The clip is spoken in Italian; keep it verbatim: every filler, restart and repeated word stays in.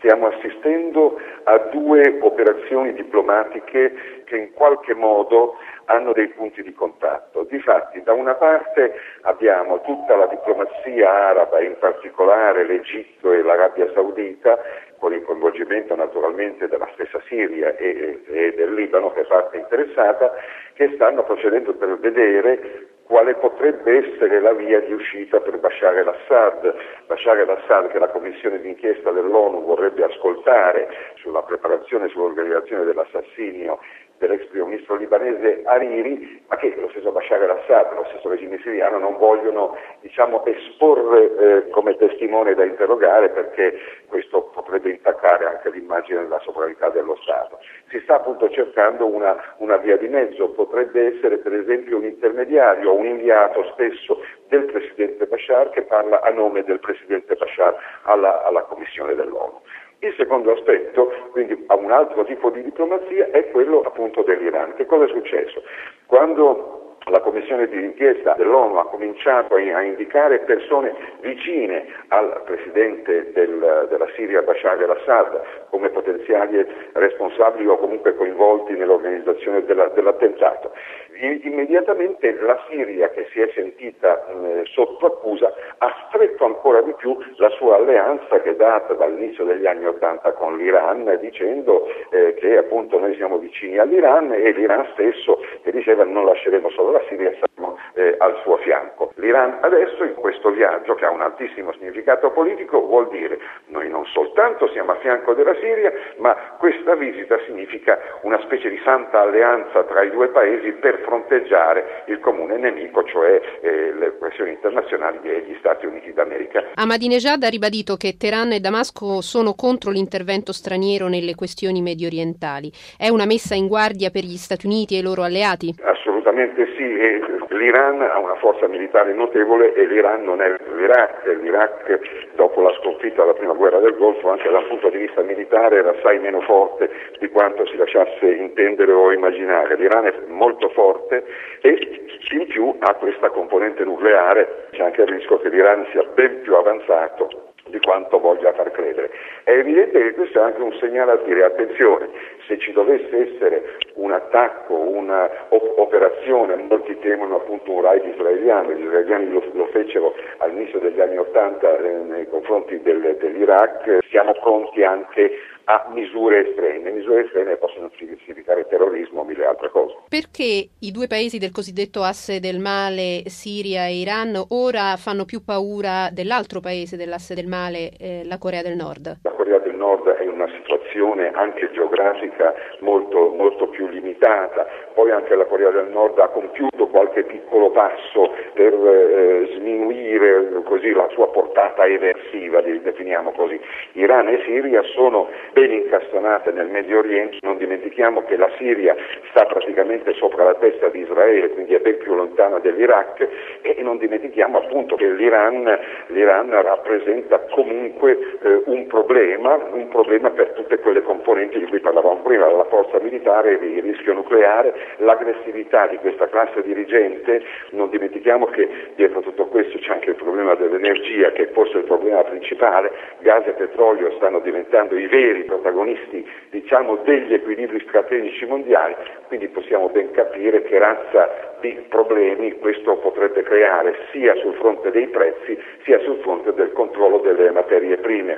Stiamo assistendo a due operazioni diplomatiche che in qualche modo hanno dei punti di contatto. Difatti, da una parte abbiamo tutta la diplomazia araba, in particolare l'Egitto e l'Arabia Saudita, con il coinvolgimento naturalmente della stessa Siria e, e del Libano, che è parte interessata, che stanno procedendo per vedere quale potrebbe essere la via di uscita per Bashar al-Assad. Bashar al-Assad, che la commissione d'inchiesta dell'ONU vorrebbe ascoltare sulla preparazione e sull'organizzazione dell'assassinio dell'ex primo ministro libanese Hariri, ma che lo stesso Bashar al-Assad, lo stesso regime siriano non vogliono, diciamo, esporre eh, come testimone da interrogare, perché questo potrebbe intaccare anche l'immagine della sovranità dello Stato. Si sta appunto cercando una, una via di mezzo, potrebbe essere per esempio un intermediario, un inviato spesso del presidente Bashar che parla a nome del presidente Bashar alla, alla commissione dell'ONU. Il secondo aspetto, quindi a un altro tipo di diplomazia, è quello appunto dell'Iran. Che cosa è successo? Quando la commissione di inchiesta dell'ONU ha cominciato a indicare persone vicine al presidente del, della Siria Bashar al-Assad come potenziali responsabili o comunque coinvolti nell'organizzazione della, dell'attentato, immediatamente la Siria, che si è sentita eh, sotto accusa, ha stretto ancora di più la sua alleanza che è data dall'inizio degli anni Ottanta con l'Iran, dicendo eh, che appunto noi siamo vicini all'Iran e l'Iran stesso che diceva non lasceremo solo la Siria, saremo eh, al suo fianco. L'Iran adesso in questo viaggio, che ha un altissimo significato politico, vuol dire noi non soltanto siamo a fianco della Siria, ma questa visita significa una specie di santa alleanza tra i due paesi per fronteggiare il comune nemico, cioè eh, le pressioni internazionali degli Stati Uniti d'America. Ahmadinejad ha ribadito che Teheran e Damasco sono contro l'intervento straniero nelle questioni mediorientali. È una messa in guardia per gli Stati Uniti e i loro alleati? Assolutamente sì, e l'Iran ha una forza militare notevole e l'Iran non è l'Iraq. L'Iraq, dopo la sconfitta della prima guerra del Golfo, anche dal punto di vista militare era assai meno forte di quanto si lasciasse intendere o immaginare. L'Iran è molto forte e in più ha questa componente nucleare, c'è anche il rischio che l'Iran sia ben più avanzato di quanto voglia far credere. È evidente che questo è anche un segnale a dire attenzione, se ci dovesse essere un attacco, una op- operazione, molti temono appunto un raid israeliano, gli israeliani lo, lo fecero all'inizio degli anni Ottanta eh, nei confronti del, dell'Iraq, siamo pronti anche a misure estreme. Misure estreme possono significare terrorismo o mille altre cose. Perché i due paesi del cosiddetto asse del male, Siria e Iran, ora fanno più paura dell'altro paese dell'asse del male, eh, la Corea del Nord? La Corea del Nord è in una situazione anche geografica molto, molto più limitata, poi anche la Corea del Nord ha compiuto qualche piccolo passo per eh, sminuire così la sua portata eversiva, definiamo così. Iran e Siria sono ben incastonate nel Medio Oriente, non dimentichiamo che la Siria sta praticamente sopra la testa di Israele, quindi è ben più lontana dell'Iraq, e non dimentichiamo appunto che l'Iran, l'Iran rappresenta comunque eh, un problema, un problema per tutte quelle componenti di cui parlavamo prima, la forza militare, il rischio nucleare, l'aggressività di questa classe dirigente. Non dimentichiamo che dietro tutto questo c'è anche il problema dell'energia, che è forse il problema principale. Gas e petrolio stanno diventando i veri protagonisti, diciamo, degli equilibri strategici mondiali, quindi possiamo ben capire che razza di problemi questo potrebbe creare sia sul fronte dei prezzi sia sul fronte del controllo delle materie prime.